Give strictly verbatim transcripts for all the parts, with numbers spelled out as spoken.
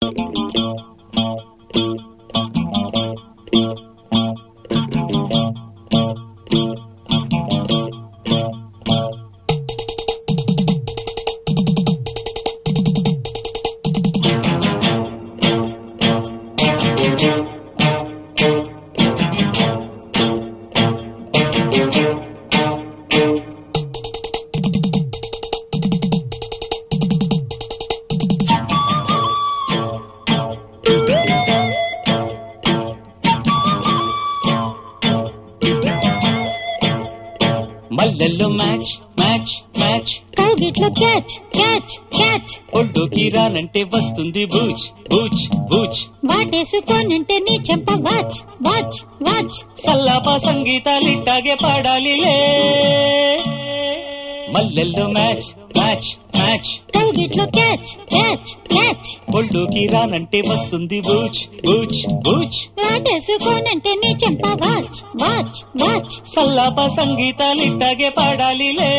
మల్లెల్లో match match match కౌగిట్లో catch catch catch ఒళ్ళోకి రానంటే వస్తుంది బూచ్ బూచ్ బూచ్ వాటేసుకోనంటే నీ చెంప వాచ్ వాచ్ వాచ్ సల్లాపా సంగీతాలిట్టాగే పాడాలిలే మల్లెల్లో మ్యాచ్ మ్యాచ్ మ్యాచ్ కౌగిట్లో క్యాచ్ క్యాచ్ క్యాచ్ ఒళ్ళోకి రానంటే వస్తుంది బూచ్ బూచ్ బూచ్ వాటేసుకోనంటే నీ చెంప వాచ్ వాచ్ వాచ్ సల్లాపా సంగీతాలిట్టాగే పాడాలిలే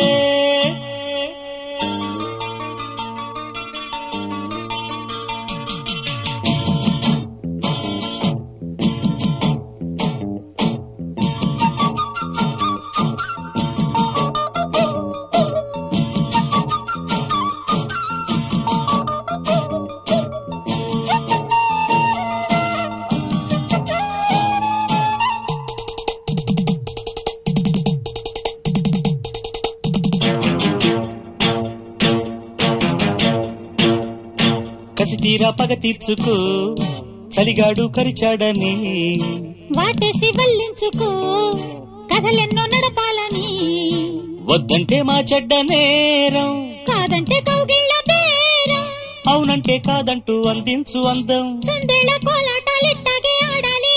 కసి తీరా పగ తీర్చుకో చలిగాడు కరిచాడని వాటేసి వల్లించుకో కథలెన్నో నడపాలని వద్దంటే మా చెడ్డ నేరం కాదంటే కౌగిళ్ళ బేరం అవునంటే కాదంటూ అందించు అందం సందేళ కోలాటాలిట్టాగే ఆడాలి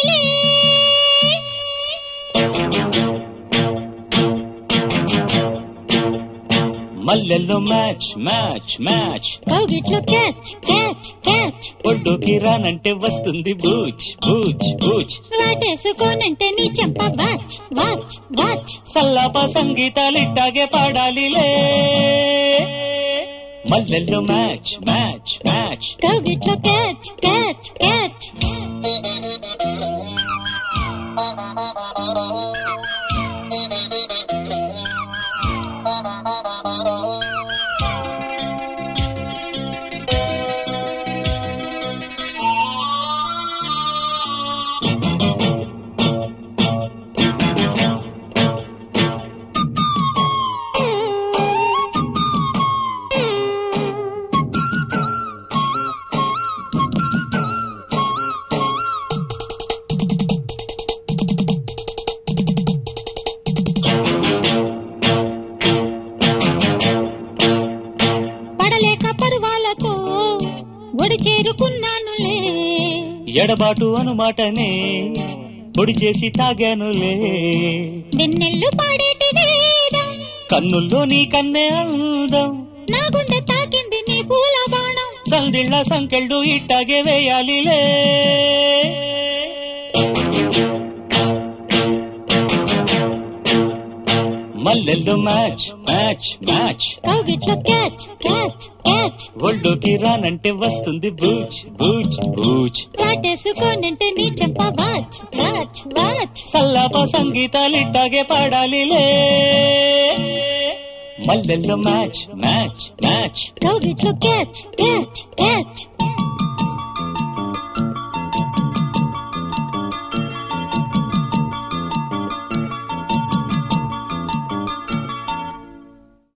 మల్లెల్లో మ్యాచ్ మ్యాచ్ మ్యాచ్ కౌగిట్లో క్యాచ్ క్యాచ్ క్యాచ్ ఒళ్ళోకి రానంటే వస్తుంది బూచ్ బూచ్ బూచ్ వాటేసుకోనంటే నీ చెంప వాచ్ వాచ్ వాచ్ సల్లాపా సంగీతాలిట్టాగే పాడాలిలే మల్లెల్లో మ్యాచ్ మ్యాచ్ మ్యాచ్ కౌగిట్లో క్యాచ్ క్యాచ్ క్యాచ్ ఒడి చేరుకున్నానులే ఎడబాటు అనుమాటనే పొడి చేసి తాగానులే వెన్నెల్లు పాడేటి వేదం కన్నుల్లో నీ కన్నే అందం నా గుండె తాకింది నీ పూల బాణం సందిళ్ళ సంకెళ్ళు ఇట్టాగే వేయాలిలే మల్లెల్లో మ్యాచ్ మ్యాచ్ మ్యాచ్ కౌగిట్లో క్యాచ్ క్యాచ్ క్యాచ్ ఒళ్ళోకి రానంటే వస్తుంది బూచ్ బూచ్ బూచ్ వాటేసుకోనంటే నీ చెంప వాచ్ వాచ్ వాచ్ సల్లాపా సంగీతాలిట్టాగే పాడాలిలే మల్లెల్లో మ్యాచ్ మ్యాచ్ మ్యాచ్ కౌగిట్లో క్యాచ్ క్యాచ్ క్యాచ్